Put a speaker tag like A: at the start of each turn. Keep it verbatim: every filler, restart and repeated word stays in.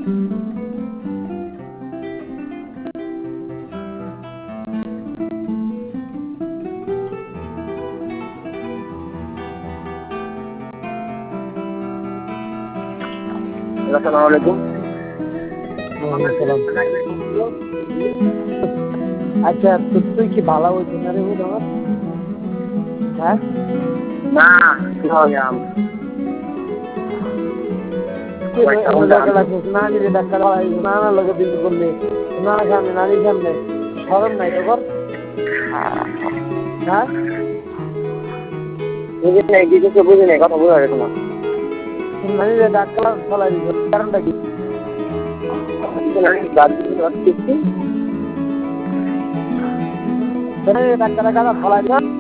A: আসসালামু আলাইকুম।
B: আচ্ছা, তুই কি ভালো হইতে না রে আমার? হ্যাঁ
A: না নাম
B: নানি ডাক্তার নানা লোকে বিল করলে নানা সামনে নানির সামনে সরম নাই তো কর। হ্যাঁ
A: বুঝি নাই, কিছু বুঝি নাই, কথা বোঝা গেছে না।
B: নানি ডাক্তার ফলাই দিল, কারণটা কি? ডাক্তারের কাছে ফলাই দিল।